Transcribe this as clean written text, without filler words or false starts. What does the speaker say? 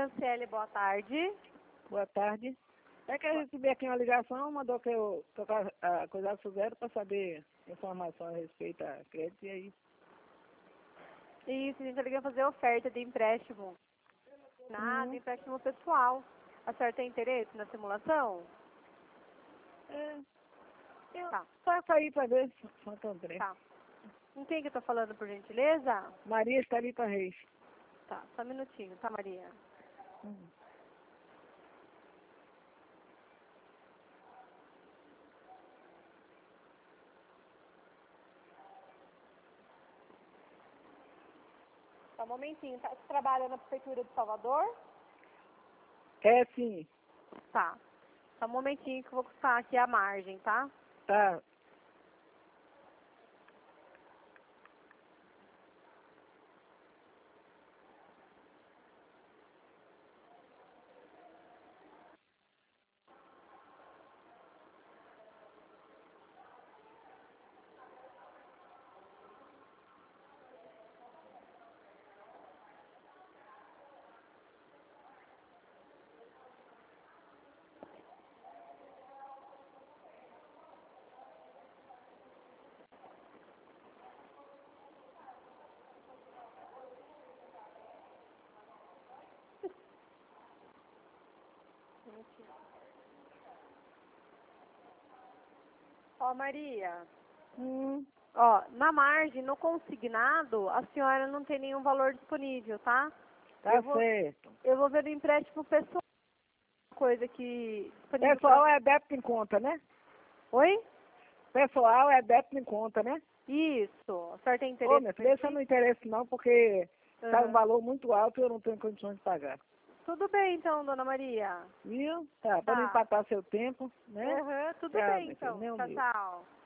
Franciele, boa tarde. Boa tarde. É que eu recebi aqui uma ligação, mandou que eu tocar a coisa zero para saber informação a respeito a crédito e aí. Isso, a gente liga fazer oferta de empréstimo. Nada, empréstimo pessoal. A senhora tem interesse na simulação? Tá. Passa aí para ver, Santo André. Tá. Com quem que eu tô falando, por gentileza? Maria Estarita Reis. Tá, só um minutinho, tá, Maria? Só um momentinho, tá? Você trabalha na Prefeitura de Salvador? É sim, Tá. Só um momentinho que eu vou custar aqui a margem, tá? tá. Ó, Maria. Ó, na margem, no consignado, a senhora não tem nenhum valor disponível, tá? Tá certo. Eu vou ver o empréstimo pessoal, coisa que disponível Pessoal é débito em conta, né? Oi? Pessoal é débito em conta, né? Isso. A senhora tem Ô, interesse? minha filha, isso eu não interessa não, porque tá um Aham. valor muito alto e eu não tenho condições de pagar. Tudo bem, então, dona Maria. Viu? Tá, para não Tá. empatar seu tempo, né? Aham, tudo Tchau, bem, minha filha, então. nem o Tchau, meu. tchau.